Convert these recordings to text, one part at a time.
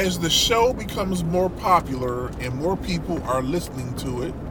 as the show becomes more popular and more people are listening to it,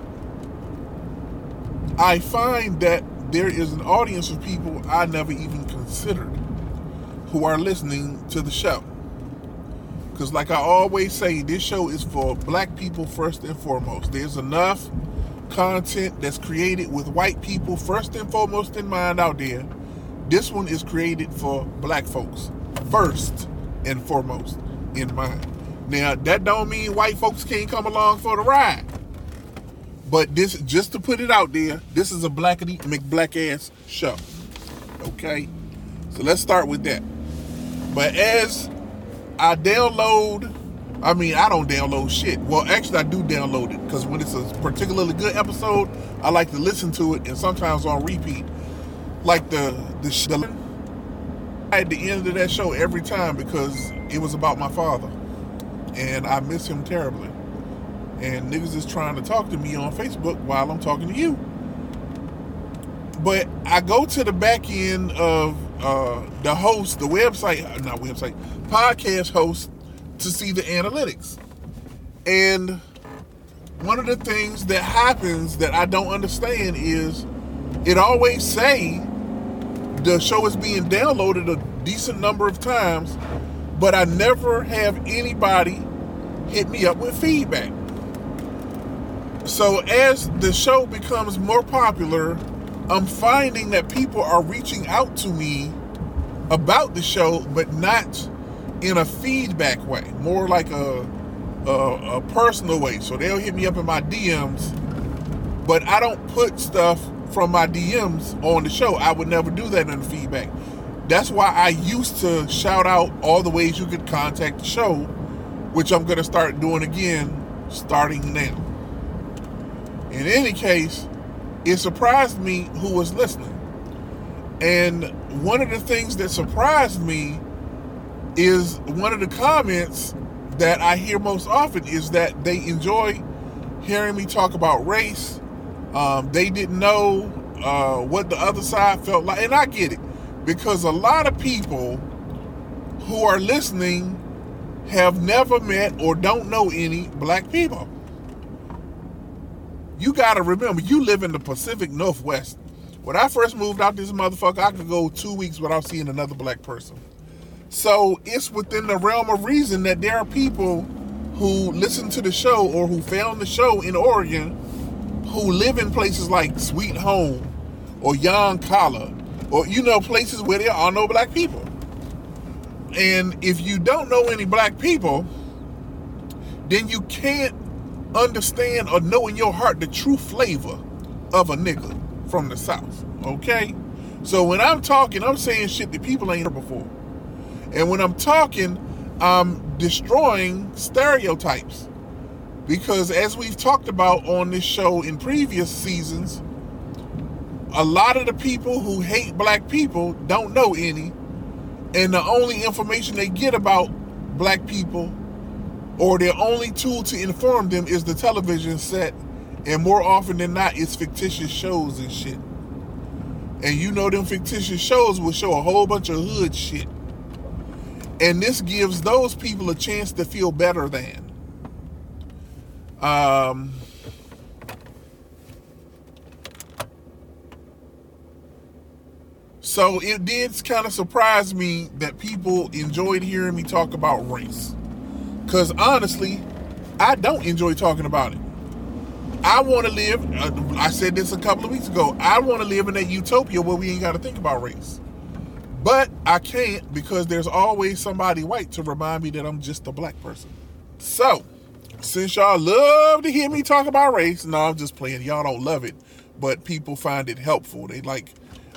I find that there is an audience of people I never even considered who are listening to the show. Because like I always say, this show is for black people first and foremost. There's enough content that's created with white people first and foremost in mind out there. This one is created for black folks first and foremost in mind. Now, that don't mean white folks can't come along for the ride. But this, just to put it out there, this is a blackity McBlack-ass show. Okay? So let's start with that. But as I don't download shit. Well, actually, I do download it because when it's a particularly good episode, I like to listen to it, and sometimes on repeat. Like the at the end of that show every time because it was about my father, and I miss him terribly. And niggas is trying to talk to me on Facebook while I'm talking to you. But I go to the back end of the host, podcast host, to see the analytics. And one of the things that happens that I don't understand is it always say the show is being downloaded a decent number of times, but I never have anybody hit me up with feedback. So as the show becomes more popular, I'm finding that people are reaching out to me about the show, but not in a feedback way, more like a personal way. So they'll hit me up in my DMs, but I don't put stuff from my DMs on the show. I would never do that in the feedback. That's why I used to shout out all the ways you could contact the show, which I'm going to start doing again starting now. In any case, it surprised me who was listening. And one of the things that surprised me is one of the comments that I hear most often is that they enjoy hearing me talk about race. They didn't know what the other side felt like. And I get it, because a lot of people who are listening have never met or don't know any black people. You gotta remember, you live in the Pacific Northwest. When I first moved out this motherfucker, I could go 2 weeks without seeing another black person. So it's within the realm of reason that there are people who listen to the show or who found the show in Oregon who live in places like Sweet Home or Yoncalla or, places where there are no black people. And if you don't know any black people, then you can't understand or know in your heart the true flavor of a nigga from the South, okay? So when I'm talking, I'm saying shit that people ain't heard before. And when I'm talking, I'm destroying stereotypes. Because as we've talked about on this show in previous seasons, a lot of the people who hate black people don't know any. And the only information they get about black people, or their only tool to inform them, is the television set. And more often than not, it's fictitious shows and shit. And them fictitious shows will show a whole bunch of hood shit. And this gives those people a chance to feel better than. So it did kind of surprise me that people enjoyed hearing me talk about race. Because honestly, I don't enjoy talking about it. I want to live, I said this a couple of weeks ago, I want to live in that utopia where we ain't got to think about race. But I can't, because there's always somebody white to remind me that I'm just a black person. So, since y'all love to hear me talk about race, no, I'm just playing, y'all don't love it, but people find it helpful. They like,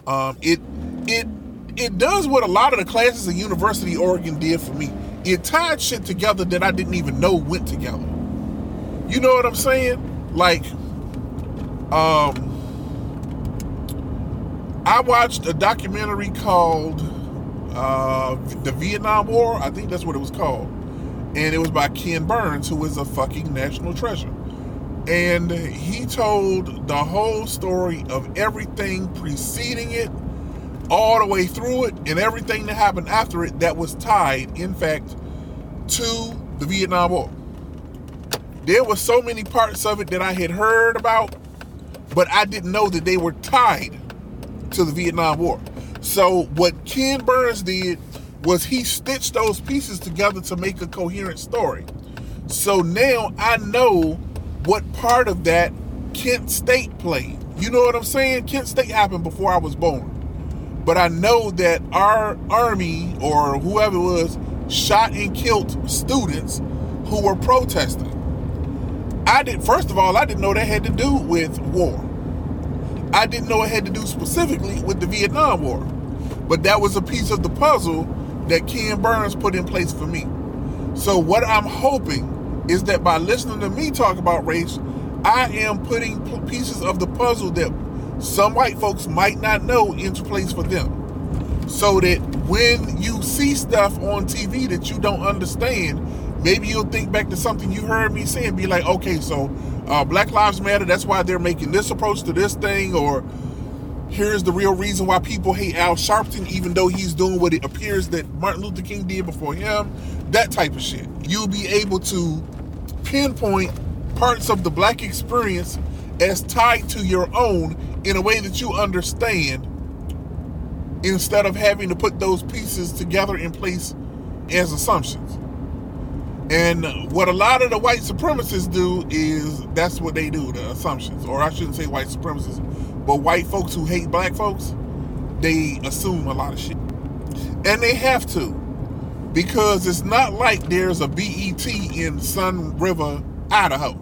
it does what a lot of the classes at University of Oregon did for me. It tied shit together that I didn't even know went together. You know what I'm saying? Like, I watched a documentary called The Vietnam War. I think that's what it was called. And it was by Ken Burns, who is a fucking national treasure. And he told the whole story of everything preceding it, all the way through it, and everything that happened after it that was tied, in fact, to the Vietnam War. There were so many parts of it that I had heard about, but I didn't know that they were tied to the Vietnam War. So what Ken Burns did was he stitched those pieces together to make a coherent story. So now I know what part of that Kent State played. You know what I'm saying? Kent State happened before I was born. But I know that our army or whoever it was shot and killed students who were protesting. First of all, I didn't know that had to do with war. I didn't know it had to do specifically with the Vietnam War. But that was a piece of the puzzle that Ken Burns put in place for me. So what I'm hoping is that by listening to me talk about race, I am putting pieces of the puzzle that some white folks might not know into place for them. So that when you see stuff on TV that you don't understand, maybe you'll think back to something you heard me say and be like, okay, so Black Lives Matter, that's why they're making this approach to this thing, or here's the real reason why people hate Al Sharpton, even though he's doing what it appears that Martin Luther King did before him, that type of shit. You'll be able to pinpoint parts of the black experience as tied to your own in a way that you understand, instead of having to put those pieces together in place as assumptions. And what a lot of the white supremacists do is that's what they do, the assumptions. Or I shouldn't say white supremacists, but white folks who hate black folks, they assume a lot of shit. And they have to, because it's not like there's a BET in Sun River, Idaho.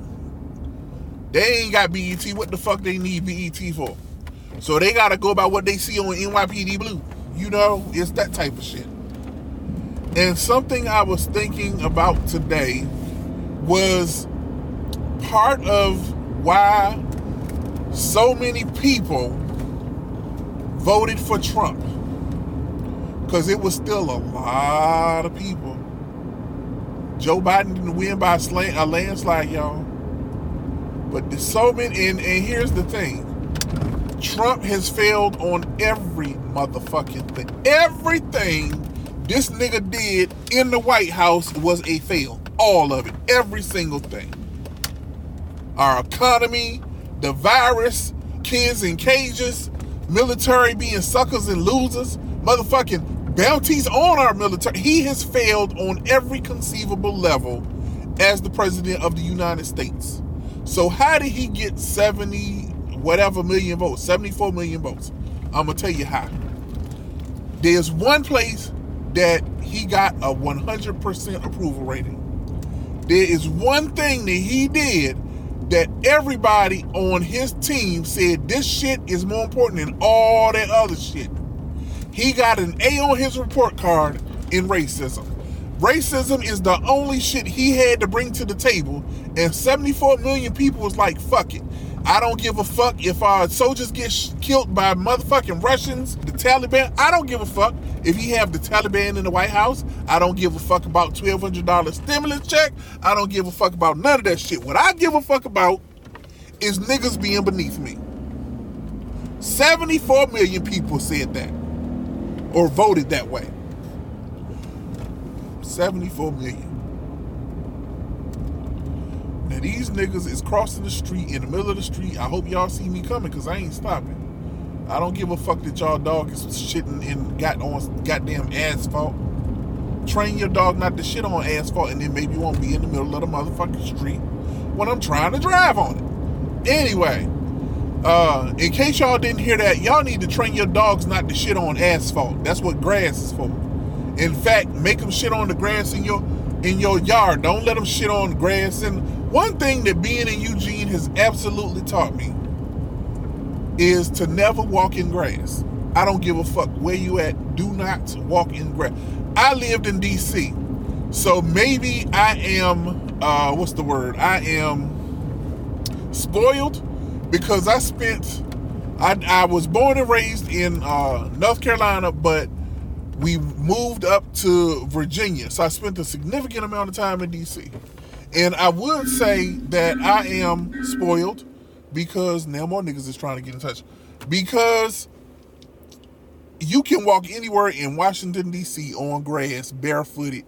They ain't got BET. What the fuck they need BET for? So they gotta go by what they see on NYPD Blue. You know, it's that type of shit. And something I was thinking about today was part of why so many people voted for Trump. Because it was still a lot of people. Joe Biden didn't win by a landslide, y'all. But there's so many, and here's the thing. Trump has failed on every motherfucking thing. Everything this nigga did in the White House was a fail. All of it. Every single thing. Our economy, the virus, kids in cages, military being suckers and losers, motherfucking bounties on our military. He has failed on every conceivable level as the president of the United States. So how did he get 70 whatever million votes, 74 million votes? I'm going to tell you how. There's one place that he got a 100% approval rating. There is one thing that he did that everybody on his team said this shit is more important than all that other shit. He got an A on his report card in racism. Racism is the only shit he had to bring to the table, and 74 million people was like, fuck it. I don't give a fuck if our soldiers get killed by motherfucking Russians, the Taliban. I don't give a fuck if he have the Taliban in the White House. I don't give a fuck about $1,200 stimulus check. I don't give a fuck about none of that shit. What I give a fuck about is niggas being beneath me. 74 million people said that or voted that way. 74 million. Now these niggas is crossing the street in the middle of the street. I hope y'all see me coming because I ain't stopping. I don't give a fuck that y'all dog is shitting in goddamn asphalt. Train your dog not to shit on asphalt, and then maybe you won't be in the middle of the motherfucking street when I'm trying to drive on it. Anyway, in case y'all didn't hear that, y'all need to train your dogs not to shit on asphalt. That's what grass is for. In fact, make them shit on the grass in your yard. Don't let them shit on the grass. And one thing that being in Eugene has absolutely taught me is to never walk in grass. I don't give a fuck where you at. Do not walk in grass. I lived in D.C., so maybe I am, I am spoiled because I was born and raised in North Carolina, but we moved up to Virginia. So I spent a significant amount of time in D.C. And I would say that I am spoiled because now more niggas is trying to get in touch. Because you can walk anywhere in Washington, D.C. on grass, barefooted,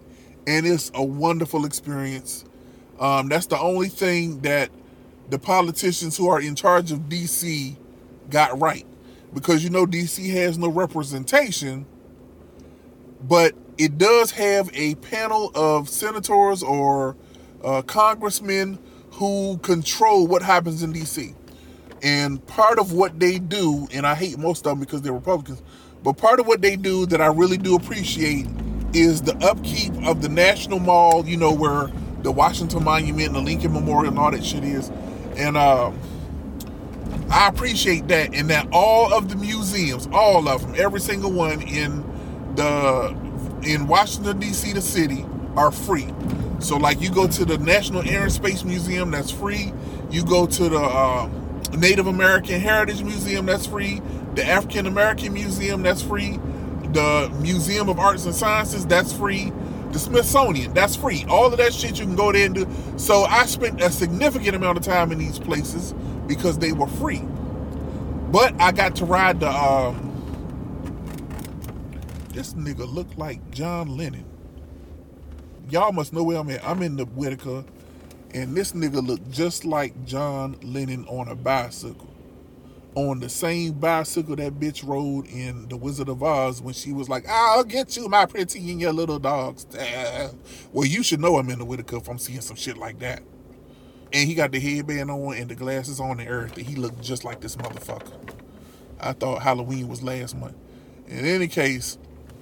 and it's a wonderful experience. That's the only thing that the politicians who are in charge of DC got right, because DC has no representation, but it does have a panel of senators or congressmen who control what happens in DC. And part of what they do, and I hate most of them because they're Republicans, but part of what they do that I really do appreciate is the upkeep of the National Mall, where the Washington Monument and the Lincoln Memorial and all that shit is. And I appreciate that, and that all of the museums, all of them, every single one in Washington, D.C., the city, are free. So, like, you go to the National Air and Space Museum, that's free. You go to the Native American Heritage Museum, that's free. The African American Museum, that's free. The Museum of Arts and Sciences, that's free. The Smithsonian, that's free. All of that shit you can go there and do. So I spent a significant amount of time in these places because they were free. But I got to ride the this nigga look like John Lennon. Y'all must know where I'm at. I'm in the Whitaker, and this nigga look just like John Lennon on a bicycle. On the same bicycle that bitch rode in The Wizard of Oz when she was like, "I'll get you, my pretty, and your little dogs." Well, you should know I'm in the Whitaker if I'm seeing some shit like that. And he got the headband on and the glasses on and everything. He looked just like this motherfucker. I thought Halloween was last month. In any case,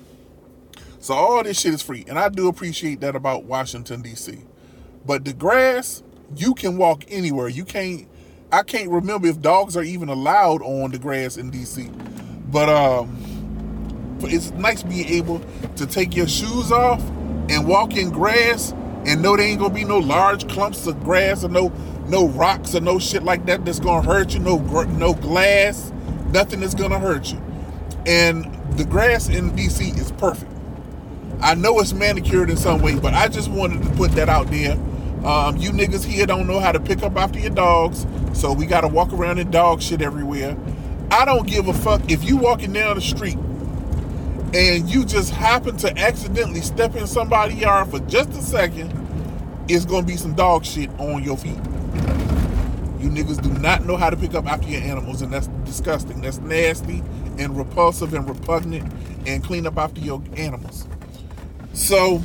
so all this shit is free. And I do appreciate that about Washington, D.C. But the grass, you can walk anywhere. I can't remember if dogs are even allowed on the grass in D.C. But it's nice being able to take your shoes off and walk in grass and know there ain't gonna be no large clumps of grass or no rocks or no shit like that that's gonna hurt you. No glass, nothing that's gonna hurt you. And the grass in D.C. is perfect. I know it's manicured in some way, but I just wanted to put that out there. You niggas here don't know how to pick up after your dogs, so we gotta walk around in dog shit everywhere. I don't give a fuck if you walking down the street and you just happen to accidentally step in somebody's yard for just a second, it's gonna be some dog shit on your feet. You niggas do not know how to pick up after your animals, and that's disgusting. That's nasty and repulsive and repugnant, and clean up after your animals. So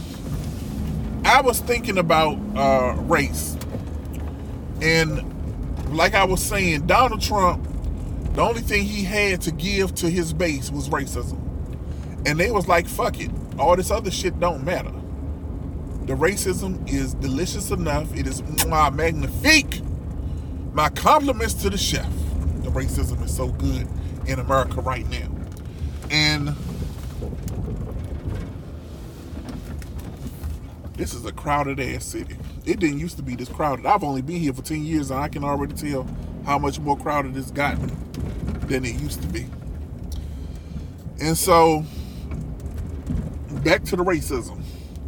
I was thinking about race, and like I was saying, Donald Trump, the only thing he had to give to his base was racism. And they was like, fuck it, all this other shit don't matter. The racism is delicious enough. It is magnifique. My compliments to the chef. The racism is so good in America right now. And this is a crowded ass city. It didn't used to be this crowded. I've only been here for 10 years and I can already tell how much more crowded it's gotten than it used to be. And so, back to the racism.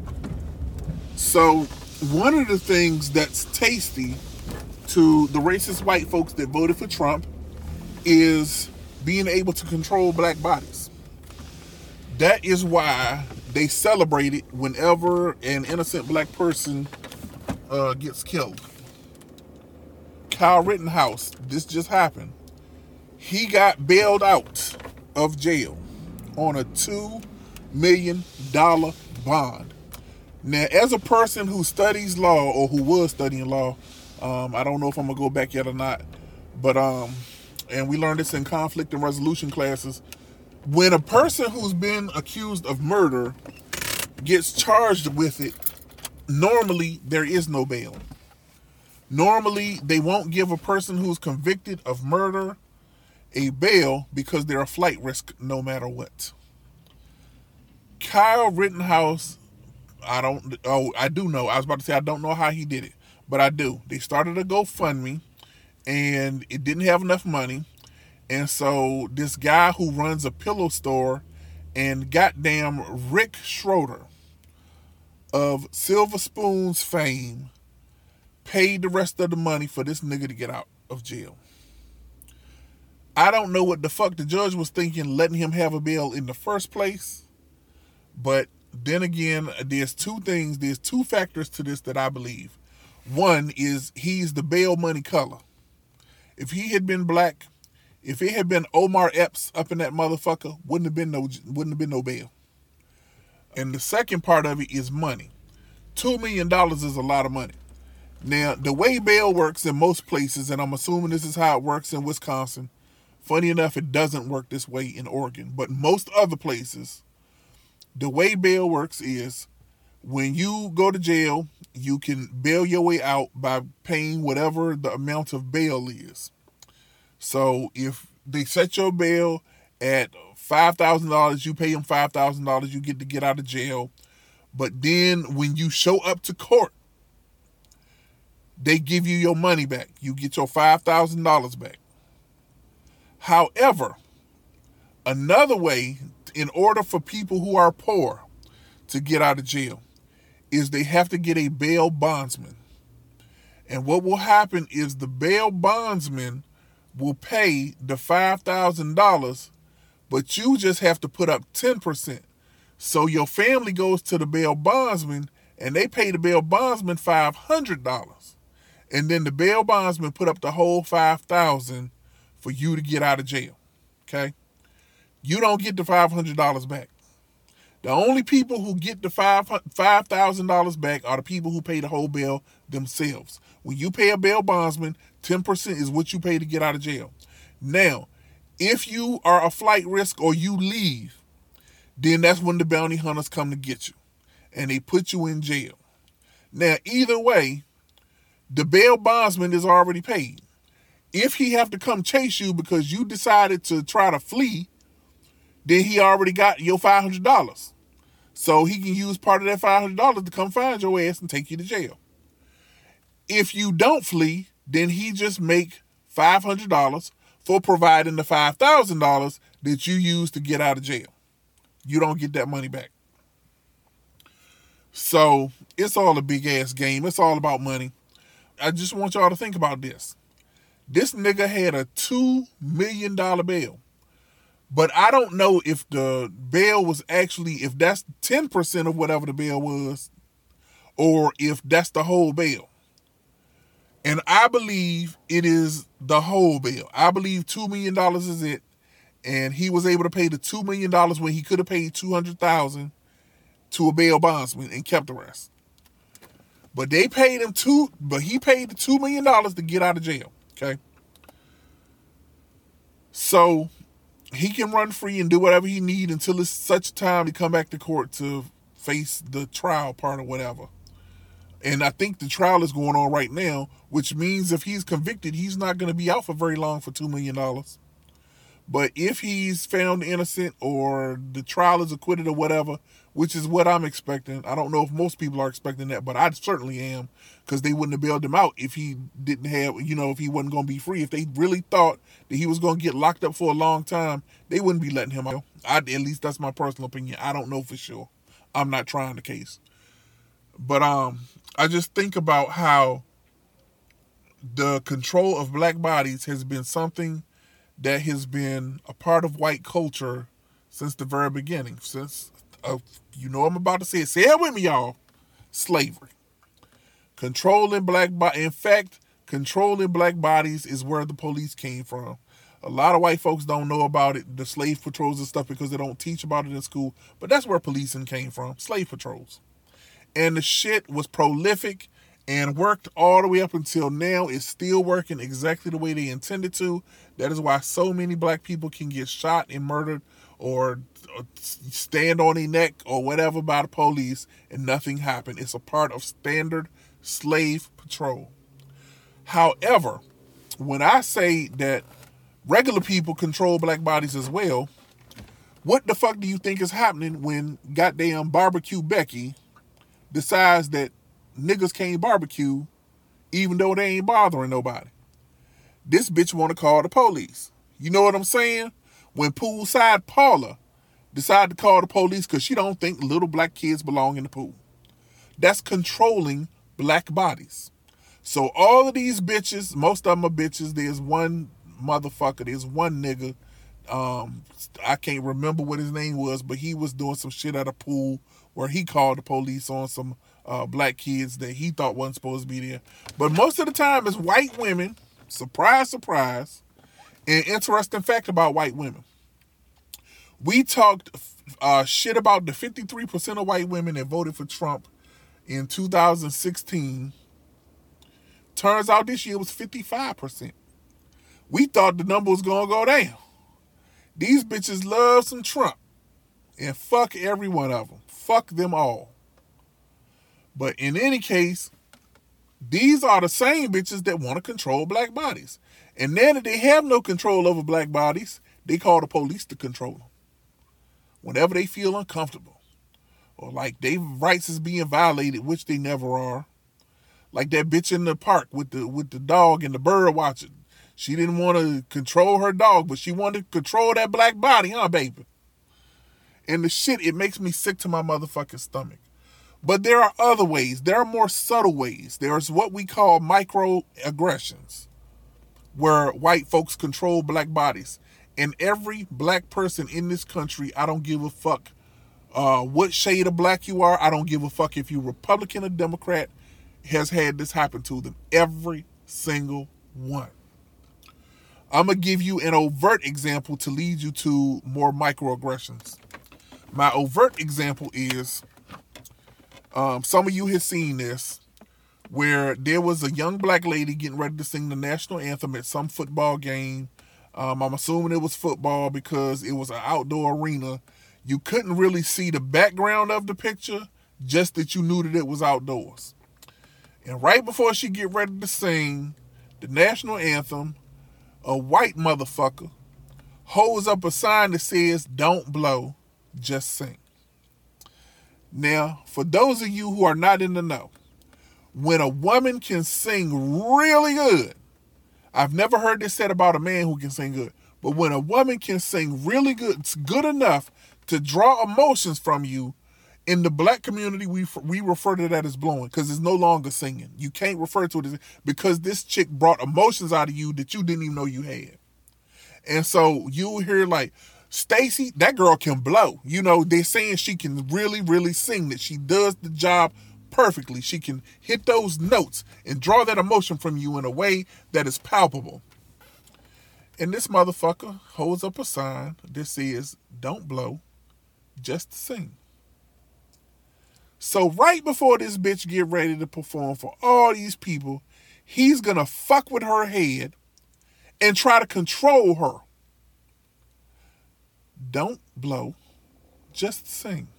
So, one of the things that's tasty to the racist white folks that voted for Trump is being able to control black bodies. That is why they celebrate it whenever an innocent black person gets killed. Kyle Rittenhouse, this just happened. He got bailed out of jail on a $2 million bond. Now, as a person who studies law, or who was studying law, I don't know if I'm gonna go back yet or not, but and we learned this in conflict and resolution classes. When a person who's been accused of murder gets charged with it, normally there is no bail. Normally, they won't give a person who's convicted of murder a bail because they're a flight risk no matter what. Kyle Rittenhouse, I do know. I was about to say I don't know how he did it, but I do. They started a GoFundMe, and it didn't have enough money. And so this guy who runs a pillow store, and goddamn Rick Schroeder of Silver Spoons fame, paid the rest of the money for this nigga to get out of jail. I don't know what the fuck the judge was thinking letting him have a bail in the first place, but then again, there's two factors to this that I believe. One is he's the bail money color. If he had been black, if it had been Omar Epps up in that motherfucker, wouldn't have been no bail. And the second part of it is money. $2 million is a lot of money. Now, the way bail works in most places, and I'm assuming this is how it works in Wisconsin, funny enough, it doesn't work this way in Oregon, but most other places, the way bail works is when you go to jail, you can bail your way out by paying whatever the amount of bail is. So if they set your bail at $5,000, you pay them $5,000, you get out of jail. But then when you show up to court, they give you your money back. You get your $5,000 back. However, another way, in order for people who are poor to get out of jail, is they have to get a bail bondsman. And what will happen is the bail bondsman will pay the $5,000, but you just have to put up 10%. So your family goes to the bail bondsman and they pay the bail bondsman $500. And then the bail bondsman put up the whole $5,000 for you to get out of jail. Okay? You don't get the $500 back. The only people who get the $5,000 back are the people who pay the whole bail themselves. When you pay a bail bondsman, 10% is what you pay to get out of jail. Now, if you are a flight risk or you leave, then that's when the bounty hunters come to get you. And they put you in jail. Now, either way, the bail bondsman is already paid. If he have to come chase you because you decided to try to flee, then he already got your $500. So he can use part of that $500 to come find your ass and take you to jail. If you don't flee, then he just make $500 for providing the $5,000 that you used to get out of jail. You don't get that money back. So it's all a big ass game. It's all about money. I just want y'all to think about this. This nigga had a $2 million bail. But I don't know if the bail was actually, if that's 10% of whatever the bail was, or if that's the whole bail. And I believe it is the whole bail. I believe $2 million is it. And he was able to pay the $2 million when he could have paid $200,000 to a bail bondsman and kept the rest. But he paid the $2 million to get out of jail. Okay. So he can run free and do whatever he need until it's such time to come back to court to face the trial part or whatever. And I think the trial is going on right now, which means if he's convicted, he's not going to be out for very long for $2 million. But if he's found innocent or the trial is acquitted or whatever, which is what I'm expecting. I don't know if most people are expecting that, but I certainly am, because they wouldn't have bailed him out if he didn't have, if he wasn't going to be free. If they really thought that he was going to get locked up for a long time, they wouldn't be letting him out. At least that's my personal opinion. I don't know for sure. I'm not trying the case. But I just think about how the control of black bodies has been something that has been a part of white culture since the very beginning. Since, I'm about to say it. Say it with me, y'all. Slavery. Controlling black bodies. In fact, controlling black bodies is where the police came from. A lot of white folks don't know about it, the slave patrols and stuff, because they don't teach about it in school. But that's where policing came from. Slave patrols. And the shit was prolific and worked all the way up until now. It's still working exactly the way they intended to. That is why so many black people can get shot and murdered or stand on their neck or whatever by the police and nothing happened. It's a part of standard slave patrol. However, when I say that regular people control black bodies as well, what the fuck do you think is happening when goddamn Barbecue Becky decides that niggas can't barbecue even though they ain't bothering nobody? This bitch want to call the police. You know what I'm saying? When Poolside Paula decided to call the police because she don't think little black kids belong in the pool. That's controlling black bodies. So all of these bitches, most of them are bitches. There's one motherfucker, there's one nigga, I can't remember what his name was, but he was doing some shit at a pool where he called the police on some black kids that he thought wasn't supposed to be there. But most of the time, it's white women. Surprise, surprise. An interesting fact about white women. We talked shit about the 53% of white women that voted for Trump in 2016. Turns out this year was 55%. We thought the number was going to go down. These bitches love some Trump. And fuck every one of them. Fuck them all. But in any case, these are the same bitches that want to control black bodies. And now that they have no control over black bodies, they call the police to control them. Whenever they feel uncomfortable. Or like their rights is being violated, which they never are. Like that bitch in the park with the dog and the bird watching. She didn't want to control her dog, but she wanted to control that black body, huh, baby? And the shit, it makes me sick to my motherfucking stomach. But there are other ways. There are more subtle ways. There's what we call microaggressions, where white folks control black bodies. And every black person in this country, I don't give a fuck what shade of black you are. I don't give a fuck if you're Republican or Democrat, has had this happen to them. Every single one. I'm going to give you an overt example to lead you to more microaggressions. My overt example is, some of you have seen this, where there was a young black lady getting ready to sing the national anthem at some football game. I'm assuming it was football because it was an outdoor arena. You couldn't really see the background of the picture, just that you knew that it was outdoors. And right before she get ready to sing the national anthem, a white motherfucker holds up a sign that says, "Don't blow, just sing." Now, for those of you who are not in the know, when a woman can sing really good, I've never heard this said about a man who can sing good, but when a woman can sing really good, it's good enough to draw emotions from you, in the black community, we refer to that as blowing, because it's no longer singing. You can't refer to it as, because this chick brought emotions out of you that you didn't even know you had. And so you hear like, Stacey, that girl can blow. You know, they're saying she can really, really sing, that she does the job perfectly. She can hit those notes and draw that emotion from you in a way that is palpable. And this motherfucker holds up a sign that says, "Don't blow, just sing." So right before this bitch get ready to perform for all these people, he's gonna fuck with her head and try to control her. Don't blow, just sing.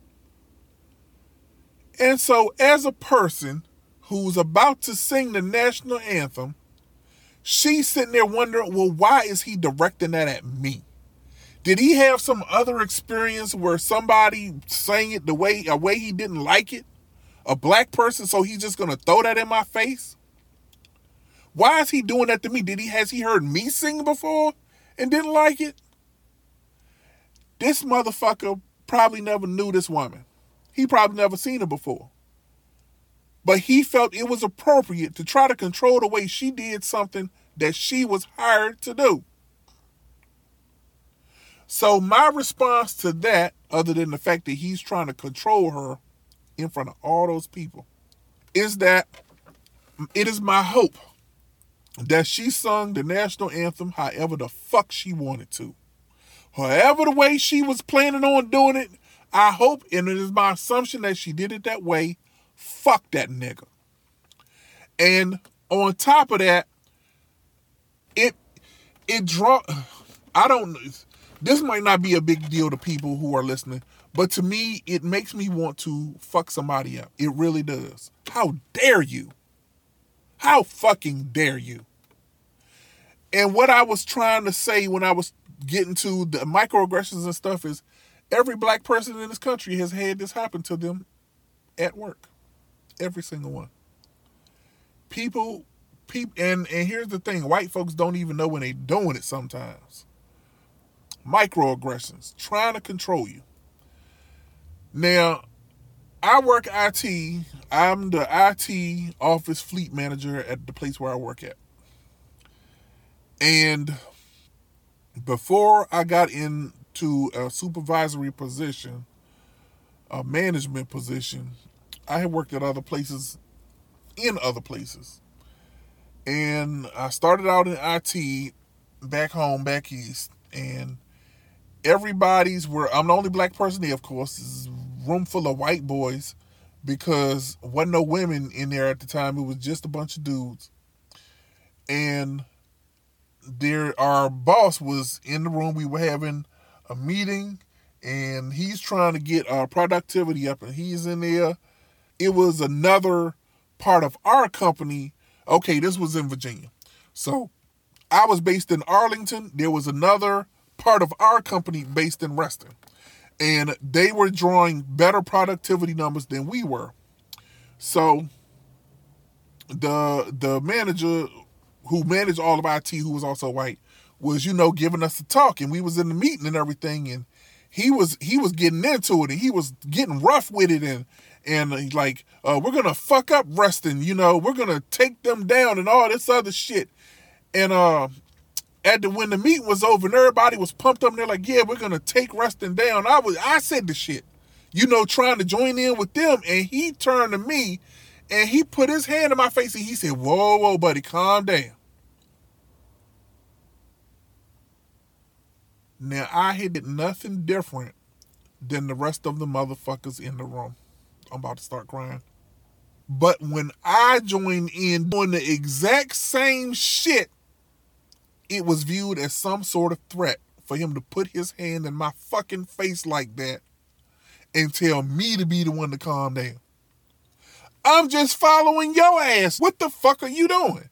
And so as a person who's about to sing the national anthem, she's sitting there wondering, well, why is he directing that at me? Did he have some other experience where somebody sang it a way he didn't like it? A black person, so he's just gonna throw that in my face? Why is he doing that to me? Has he heard me sing before and didn't like it? This motherfucker probably never knew this woman. He probably never seen her before. But he felt it was appropriate to try to control the way she did something that she was hired to do. So my response to that, other than the fact that he's trying to control her in front of all those people, is that it is my hope that she sung the national anthem however the fuck she wanted to. However the way she was planning on doing it, I hope, and it is my assumption that she did it that way. Fuck that nigga. And on top of that, I don't know. This might not be a big deal to people who are listening, but to me, it makes me want to fuck somebody up. It really does. How dare you? How fucking dare you? And what I was trying to say when I was getting to the microaggressions and stuff is, every black person in this country has had this happen to them at work. Every single one. People, and here's the thing, white folks don't even know when they're doing it sometimes. Microaggressions, trying to control you. Now, I work IT. I'm the IT office fleet manager at the place where I work at. And Before I got into a supervisory position, a management position, I had worked at other places, in other places. And I started out in IT back home, back east. And I'm the only black person there, of course. This is a room full of white boys because wasn't no women in there at the time. It was just a bunch of dudes. And our boss was in the room. We were having a meeting, and he's trying to get our productivity up, and he's in there. It was another part of our company. Okay, this was in Virginia. So I was based in Arlington. There was another part of our company based in Reston. And they were drawing better productivity numbers than we were. So the manager who managed all of IT, who was also white, was, giving us the talk. And we was in the meeting and everything. And he was getting into it, and he was getting rough with it, and like, we're going to fuck up Reston, we're going to take them down and all this other shit. And when the meeting was over and everybody was pumped up, and they're like, yeah, we're going to take Reston down. I said the shit, trying to join in with them. And he turned to me and he put his hand in my face and he said, whoa, buddy, calm down. Now, I had nothing different than the rest of the motherfuckers in the room. I'm about to start crying. But when I joined in doing the exact same shit, it was viewed as some sort of threat for him to put his hand in my fucking face like that and tell me to be the one to calm down. I'm just following your ass. What the fuck are you doing?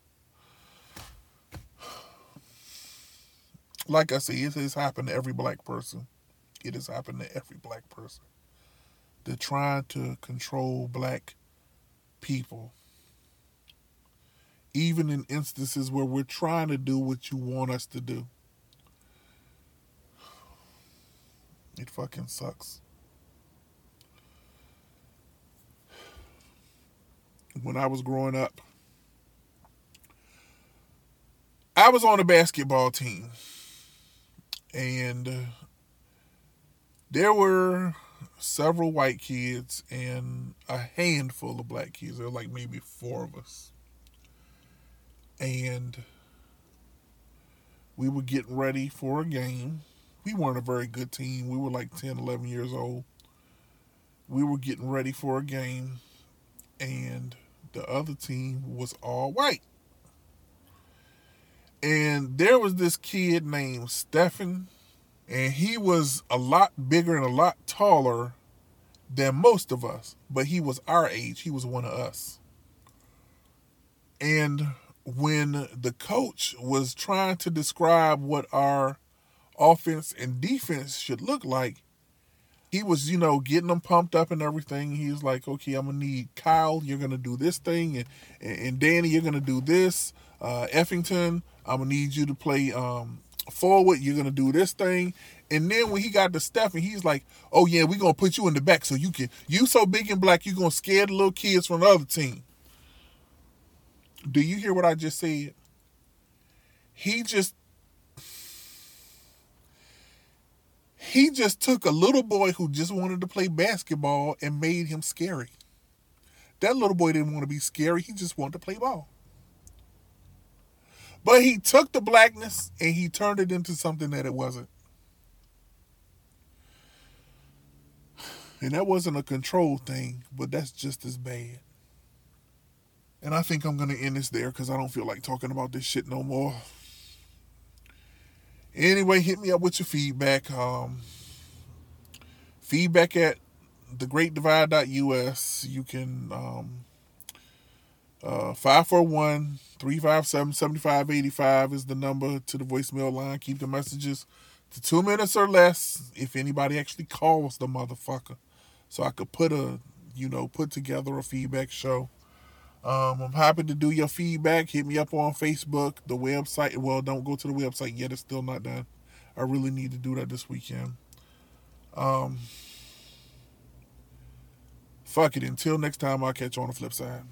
Like I say, it has happened to every black person. It has happened to every black person. They're trying to control black people. Even in instances where we're trying to do what you want us to do. It fucking sucks. When I was growing up, I was on a basketball team. And there were several white kids and a handful of black kids. There were like maybe 4 of us. And we were getting ready for a game. We weren't a very good team. We were like 10, 11 years old. We were getting ready for a game. And the other team was all white. And there was this kid named Stephen, and he was a lot bigger and a lot taller than most of us, but he was our age. He was one of us. And when the coach was trying to describe what our offense and defense should look like, he was, getting them pumped up and everything. He was like, okay, I'm going to need Kyle, you're going to do this thing, and Danny, you're going to do this. Effington, I'm going to need you to play forward. You're going to do this thing. And then when he got to Stephen, he's like, oh, yeah, we're going to put you in the back so you so big and black, you're going to scare the little kids from the other team. Do you hear what I just said? He just took a little boy who just wanted to play basketball and made him scary. That little boy didn't want to be scary. He just wanted to play ball. But he took the blackness and he turned it into something that it wasn't. And that wasn't a control thing, but that's just as bad. And I think I'm going to end this there because I don't feel like talking about this shit no more. Anyway, hit me up with your feedback. Feedback at thegreatdivide.us. You can 541-357-7585 is the number to the voicemail line. Keep the messages to 2 minutes or less if anybody actually calls the motherfucker. So I could put together a feedback show. I'm happy to do your feedback. Hit me up on Facebook, the website. Well, don't go to the website yet. It's still not done. I really need to do that this weekend. Fuck it. Until next time, I'll catch you on the flip side.